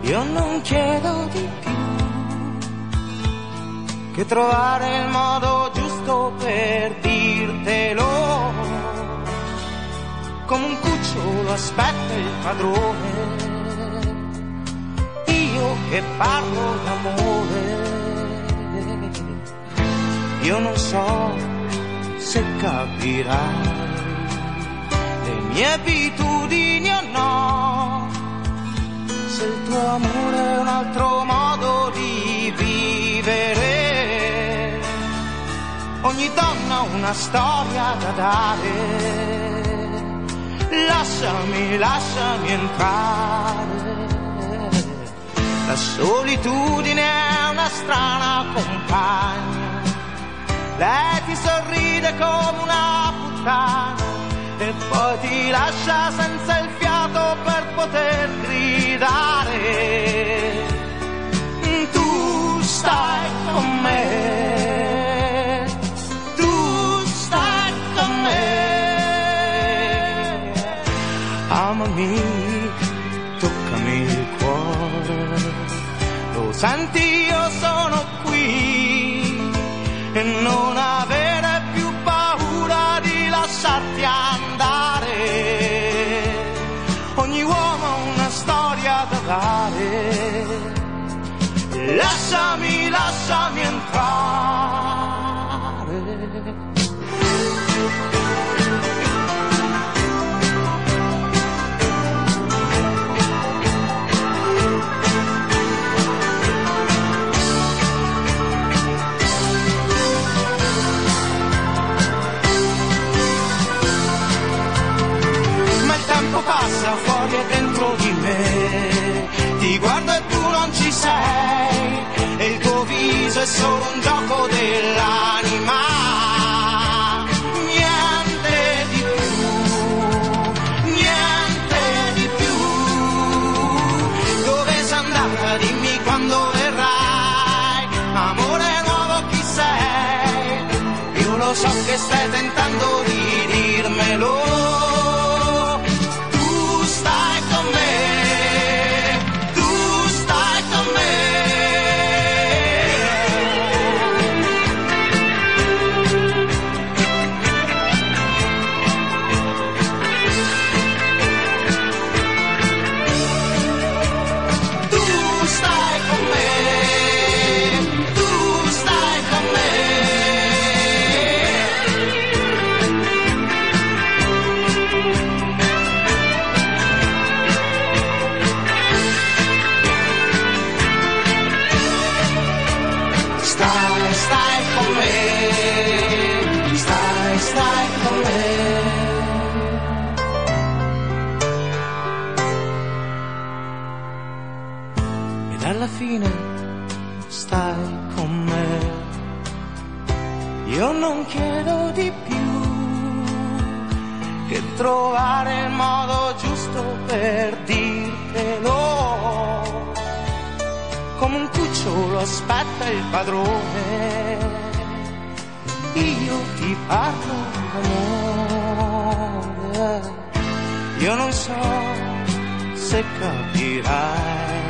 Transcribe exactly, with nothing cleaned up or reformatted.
Io non chiedo di più che trovare il modo giusto per dirtelo. Come un cucciolo aspetta il padrone, io che parlo d'amore. Io non so se capirai le mie abitudini o no, se il tuo amore è un altro modo di vivere. Ogni donna ha una storia da dare, lasciami, lasciami entrare. La solitudine è una strana compagna, lei ti sorride come una puttana e poi ti lascia senza il fiato per poter gridare. Tu stai con me, tu stai con me, amami, toccami il cuore, lo senti, io sono qui e non avere più paura di lasciarti andare. Ogni uomo ha una storia da dare, lasciami, lasciami entrare. Passa fuori e dentro di me, ti guardo e tu non ci sei, e il tuo viso è solo un gioco dell'anima, niente di più, niente di più. Dove sei andata? Dimmi quando verrai, amore nuovo chi sei, io lo so che stai tentando di dirmelo. Alla fine stai con me, io non chiedo di più che trovare il modo giusto per dirtelo. Come un cucciolo aspetta il padrone, io ti parlo d'amore. Io non so se capirai